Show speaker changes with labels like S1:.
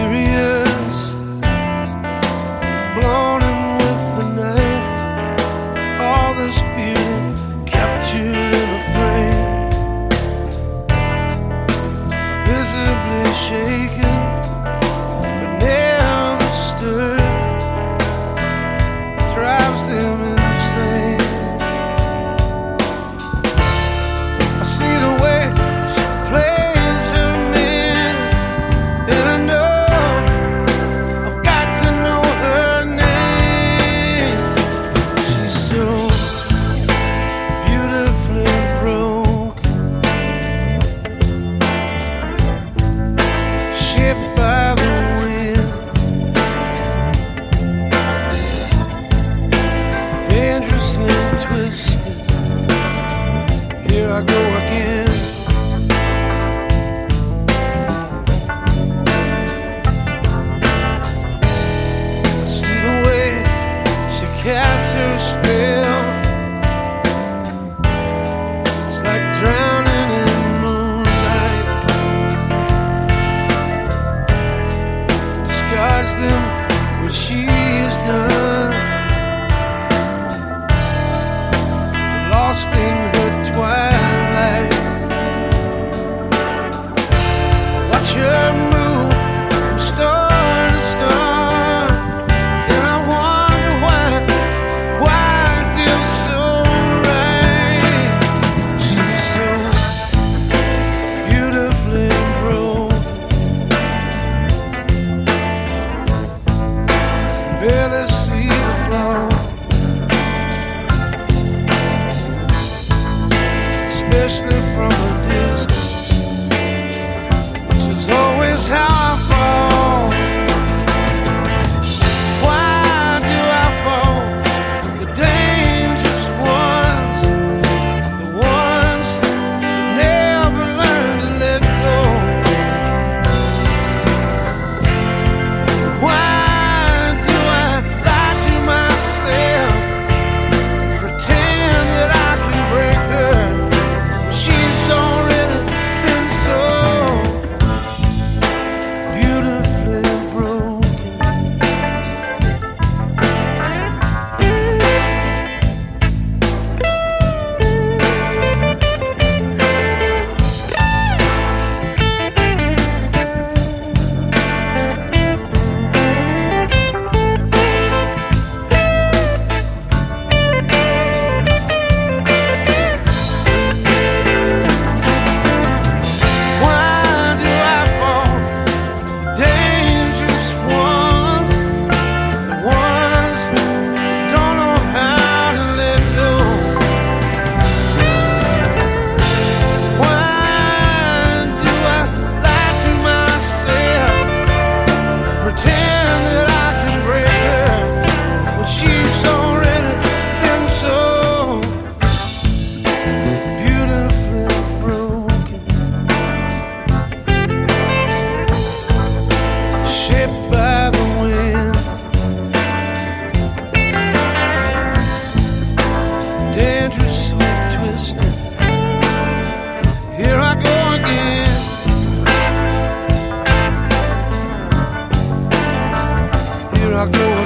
S1: furious, blown in with the night. All this beauty captured in a frame, visibly shaken but never stirred, drives them insane. I see the way she plays her man, and I know I've got to know her name. She's so beautifully broken, shaped by the wind, dangerously twisted. Here I go again. See the way she casts her spell. It's like drowning in moonlight. Discards them what she's done, lost in her twilight. Watch her move from star to star, and I wonder why it feels so right. She's so beautifully broken, barely see the flaw, especially from a distance, which is always how I fall. Why do I fall for the dangerous ones, the ones that never learn to let go? Why do I lie to myself, pretend that I can break her? She's already been so beautifully broken. Why do I fall for the dangerous ones, the ones who don't know how to let go? Why do I lie to myself, pretend that I can break her when she's already been so beautifully broken, shaped by the wind, dangerously twisted. Here I go again. Here I go